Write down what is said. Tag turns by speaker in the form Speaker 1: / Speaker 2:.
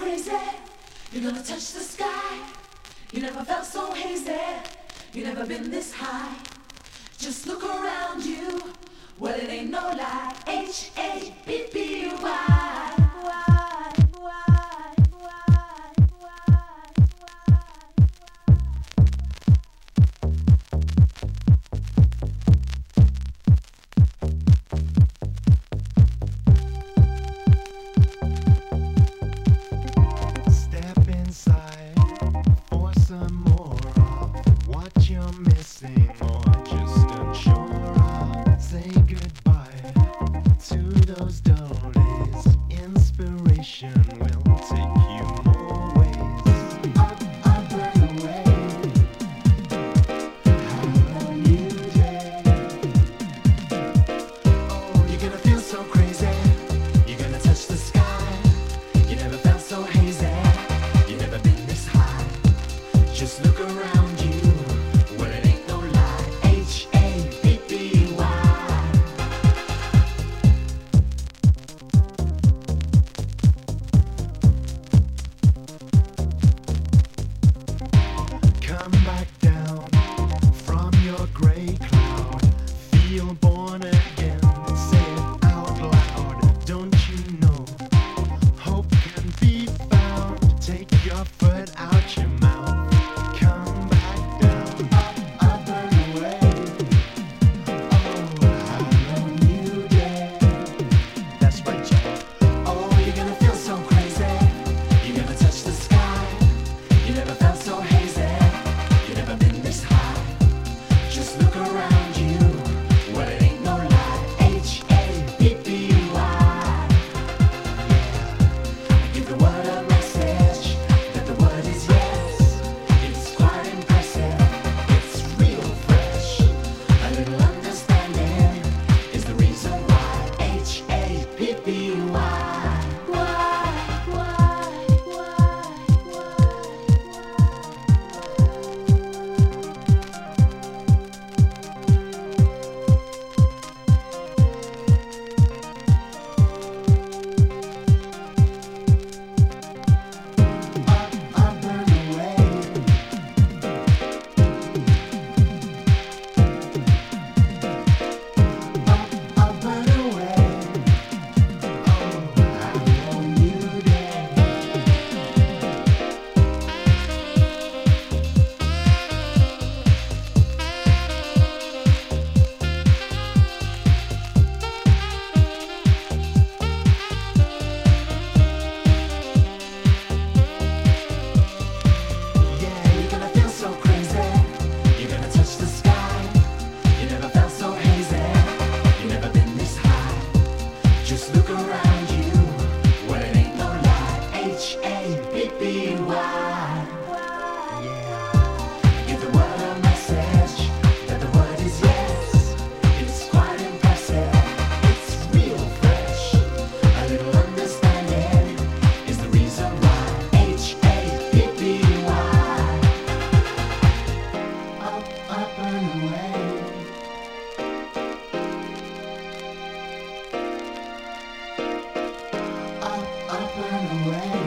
Speaker 1: crazy. You're gonna touch the sky. You never felt so hazy. You never been this high. Just look around you. Well, it ain't no lie. H-A-P-P-Y.
Speaker 2: Step inside for some more of what you're missing or just unsure of. Say goodbye to those dull days. Inspiration will take you more ways. Up and away. Have a new day. Oh, you're gonna feel so crazy. You're gonna touch the sky. You never felt so hazy. You never been this high. Just look around you. Well, it ain't no lie. H-A-P-P-Y. Come back down from your gray cloud. Feel born again. Say it out loud. Don't you know? Hope can be found. Take your foot out your mouth. Come back down. Up and away. Oh, have a new day. That's right, Jack. Oh, you're gonna feel so crazy. You're gonna touch the sky. You never felt so hazy. You never been this high. Just look around you. Well, it ain't no lie. H-A-P-P-Y. Give the world a message that the word is yes. It's quite impressive. It's real fresh. A little understanding is the reason why. H-A-P-P-Y. Up and away. Up and away. Oh, have a new day. Yeah, you're gonna feel so crazy. You're gonna touch the sky. You never felt so hazy. You never been this high. Just look around you. Well, it ain't no lie. H-A-P-P-Y. Yeah. Give the world a message that the word is yes. It's quite impressive. It's real fresh. A little understanding is the reason why. H-A-P-P-Y. Up and away. Up and away.